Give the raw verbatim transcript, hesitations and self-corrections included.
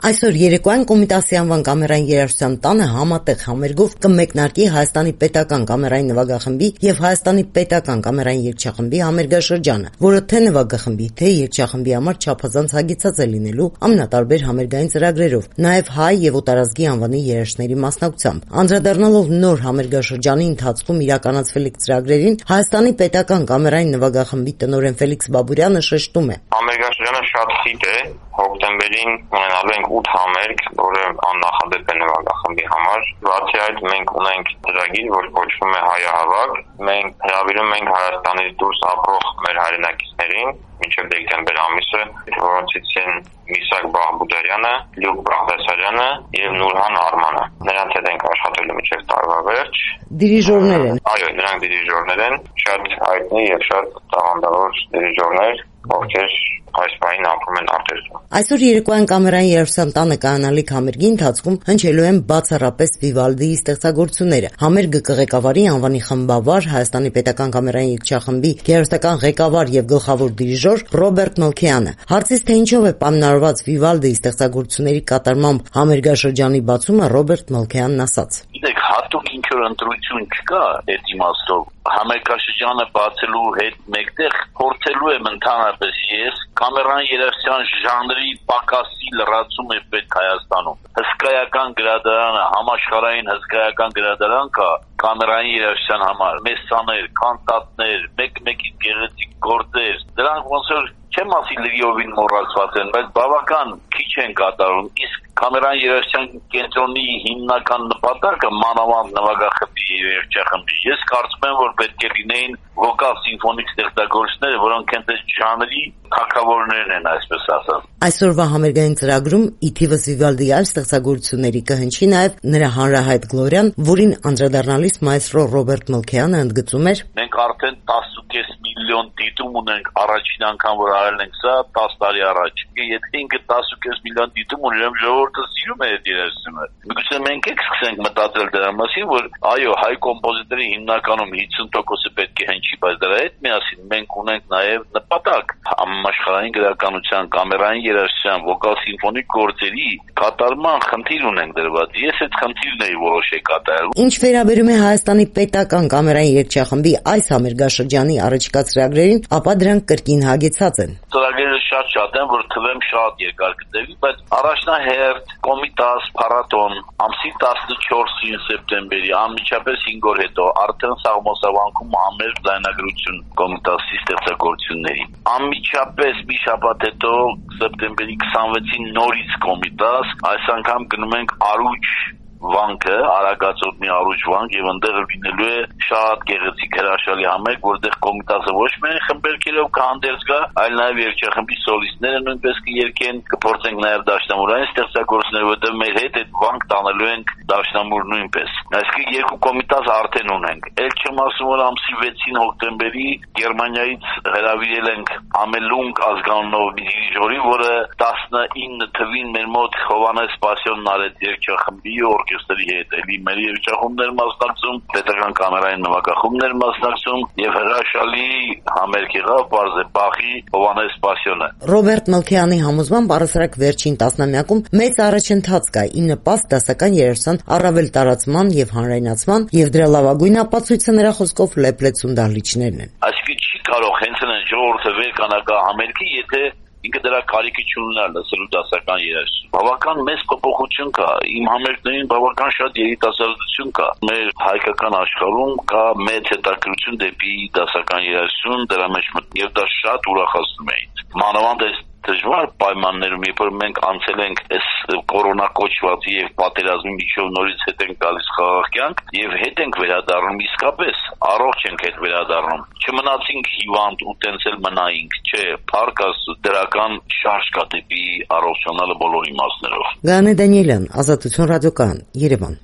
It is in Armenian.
Այսօր երեկոյան Կոմիտասի անվան կամերային երաժշտության տանը համատեղ համերգով կմեկնարկի Հայաստանի պետական կամերային նվագախմբի եւ Հայաստանի պետական կամերային երգչախմբի համերգաշրջանը, որը թե նվագախմբի, թե երգչախմբի համար չափազանց հագեցած է լինելու ամենատարբեր համերգային ծրագրերով, նաեւ հայ եւ օտարազգի անվանի երաժշտների մասնակցությամբ։ Անդրադառնալով նոր համերգաշրջանի ընթացքում իրականացվելիք ծրագրերին, Հայաստանի պետական կամերային նվագախմբի տնօրեն Ֆելիքս Բաբուրյանը շեշտում է. Համերգաշրջանը շատ խիտ է, հոկտեմբերին ունենալու ենք ութ համերգ, որը աննախադեպ է նվագախմբի համար։ Բացի այդ մենք ունենք ծրագիր, որ կոչվում է Հայահավաք։ Մենք հրավիրում ենք Հայաստանից դուրս ապրող մեր հայրենակիցներին մինչև դեկտեմբեր ամիսը, որոնցից են Միսակ Բաղբուդարյանը, Լյուկ Բաղդասարյանը եւ Նուրհան Արմանը։ Նրանց հետ ենք աշխատելու մինչև տարվա վերջ։ Դիրիժորներ են։ Այո, նրանք դիրիժորներ են, շատ հայտնի եւ շատ տաղանդավոր դիրիժորներ, ովքեր այս պահին ապրում են արտերկրում։ Այսօր երեկոյան կամերային երաժշտության տանը կայանալիք համերգի ընթացքում հնչելու են բացառապես Վիվալդիի ստեղծագործությունները։ Համերգը կղեկավարի անվանի խմբավար Հայաստանի պետական կամերային երգչախմբի գեղարվեստական ղեկավար եւ գլխավոր դիրիժոր Ռոբերտ Մելքյանը։ Հարցից թե ինչով է պայմանավորված Վիվալդիի ստեղծագործությունների կատարմամբ համերգաշրջանի բացումը, Ռոբերտ Մելքյանն ասաց. Գիտեք, հատուկ ինչ-որ ընտրություն չկա այդ իմաստով։ Համերգաշրջանը բացելու հետ մեկտեղ փորձելու եմ ընդհանրապես ես կամերային երաժշտության ժանրի պակասի լրացում է պետք Հայաստանում։ Հսկայական գրադարանը, համաշխարհային հսկայական գրադարան կա կամերային երաժշտության համար, մեսաներ, կանտատներ, մեկ-մեկի գեղեցիկ գործեր, դրանք ոնց որ չեմ ասի լիովին մոռացված են, բայց բավական քիչ են կատարում։ Իսկ կամերային երաժշտության կենտրոնի հիմնական նպատակը մանավանդ նվագախմբի եւ երգչախմբի։ Ես կարծում եմ, որ պետք է լինեին վոկալ սիմֆոնիկ ստեղծագործներ, որոնք հենց այդ ժանրի թագավորներն են, այսպես ասած։ Այսօրվա համերգային ծրագրում ի թիվս Վիվալդիի այլ ստեղծագործությունների կհնչի նաեւ նրա հանրահայտ Գլորիան, որին անդրադառնալիս մայստրո Ռոբերտ Մելքյանը ընդգծում էր. Մենք արդեն տասնուկես միլիոն դիտում ունենք, առաջին անգամ որ արել ենք սա տասը տարի առաջ։ Եթե ինքը տասնուկես միլիոն դիտում ունի, ժողովուրդը սիրում է այդ երաժշտությունը։ Միգուցե մենք եք սկսենք մտածել դրա մասին, որ այո, հայ կոմպոզիտորի հիմնականում հիսուն տոկոսը պետք է հնչի, բայց դրա հետ միասին մենք ունենք նաեւ նպատակ համաշխարհային գրականության, կամերային երաժշտության, վոկալ սիմֆոնիկ գործերի կատարման խնդիր ունենք դրված։ Ես այդ խնդիրն էի որոշել կատարել։ Ինչ վերաբերում է Հայաստանի պետական կամերային երգչախմբի այս համերգաշրջանի առաջիկա ծրագրերին, ապա դրանք կրկին հագեցած են։ Ծրագրերը շատ-շատ են, որ թվեմ շատ երկար կտևի, բայց առաջնահերթ Կոմիտաս փառատոն ամսի տասնչորսին սեպտեմբերի անմիջապես հինգ օր հետո արդեն Սաղմոսավանքում համերգ ձայնագրություն Կոմիտասի ստեղծագործությունների։ Անմիջապես մի շաբաթ հետո սեպտեմբերի քսանվեցին նորից Կոմիտաս, այս անգամ գնում ենք Արուջ վանքը, Արագածոտ մի Արուջ վանք եւ այնտեղ լինելու է շատ գեղեցիկ հրաշալի համերգ, որտեղ Կոմիտասը ոչ միայն խմբերքերով կհանդերձ գա, այլ նաեւ երգչախմբի սոլիստները նույնպես կերկեն, կփորձենք նաեւ դաշնամուրային ստեղծագործներ, որտեղ մեր հետ այդ վանք տանելու ենք դաշնամուր նույնպես։ Այսինքն երկու Կոմիտաս արդեն ունենք։ Էլ չեմ ասում, որ ամսի վեցին հոկտեմբերի Գերմանիայից հրավիրել ենք Ամելունգ ազգանունով մի դիրիժորի, որը տասնինը թվին մեր մոտ Հովանես Սպասյոնն արեց երգչախմբի օրկեստրի հետ, էլի մեր երգչախումբներ մասնակցում, պետական կամերային նվագախումբներ մասնակցում եւ հրաշալի համերգ եղավ Պարզե Բախի Հովանես Սպասյոնը։ Ռոբերտ Մելքյանի համոզմամբ առասարակ վերջին տասնամյակում մեծ առաջընթաց կա ի նպաստ դասական երաժշտության առավել տարածման եւ հանրայնացման, եւ դրա լավագույն ապացույցը նրա խոսքով լեփլեցուն դահլիճներն են։ Այսինքն չի կարող հենց այն ժողովուրդը վեր կանակա համերգի, եթե ինքը դրա կարիքը չունենա լսելու դասական երաժշտություն։ Բավական մեծ փոփոխություն կա։ Իմ համերգներին բավական շատ երիտասարդություն կա։ Մեր հայկական աշխարհում կա մեծ հետաքրքրություն դեպի դասական երաժշտություն, դրա մեջ եւ դա շատ ուրախացնում է ինձ։ Մանավանդ այս դժվար պայմաններում, երբ որ մենք անցել ենք այս կորոնա կոչված եւ պատերազմի միջով նորից հետ ենք գալիս խաղաղ կյանք եւ հետ ենք վերադառնում իսկապես, առողջ ենք հետ վերադառնում։ Չմնացինք հիվանդ ու տենցել մնայինք, չէ, փառք Աստծո, դրական շարժ կա դեպի առողջանալը բոլոր իմաստներով։ Գայանե Դանիելյան, Ազատություն ռադիոկայան, Երևան։